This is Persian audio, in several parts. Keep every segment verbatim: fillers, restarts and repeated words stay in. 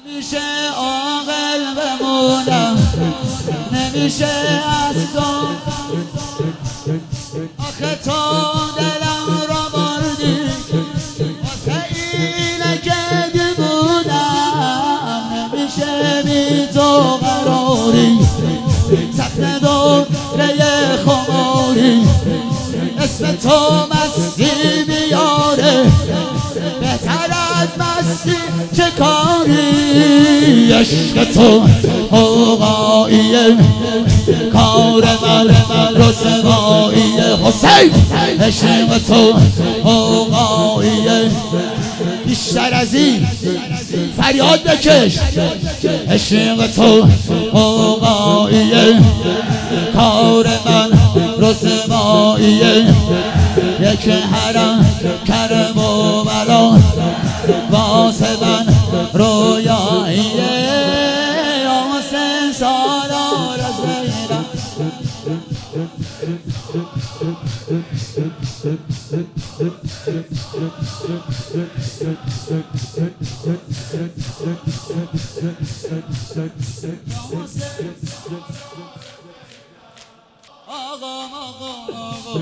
نمیشه عاقل بمونم، نمیشه از تو آخه تو دلم را بردی واسه اینه که دیوونم. نمیشه بی تو قراری، سخت دوره خماری، اسم تو مستی بیاره بهتر از مستی چه کاری. عشق تو حقاییه کار من رسواییه. حسین عشق تو حقاییه بیشتر از این فریاد بکش. عشق تو حقاییه کار من رسواییه. یک حرم کرم و بلا واسه من رویاییه. حسین سالار زینب آقا آقا آقا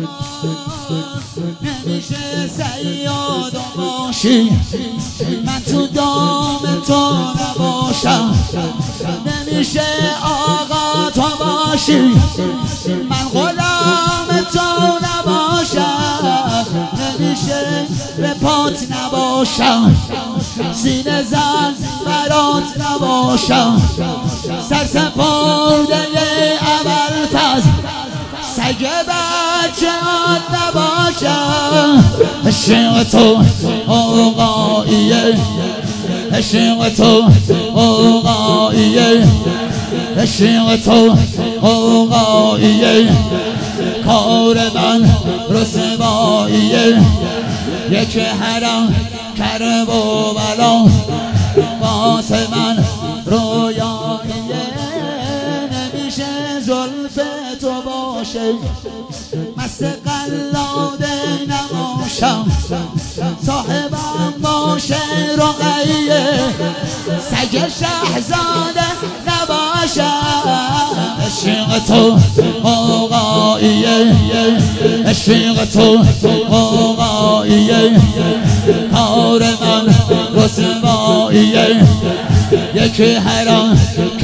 نمیشه صیاد باشی من تو دام تو نباشم. نمیشه آقا تو باشی من غلام تو نباشم. نمیشه به پات نباشم سینه زن برات نباشم. سرسپرده ابوالفضل سگ بچه آن نباشم. عشق تو حقاییه، عشق تو حقاییه، عشق تو حقاییه کار من رسواییه. یک حرم کرب و بلا واسه من رویاییه. نمیشه زلف تو باشه مست قلاده نباشم. صاحبم باشه رقیه سگ شهزاده نباشم. عشق تو حقاییه، عشق تو حقاییه کار من رسواییه. یک حرم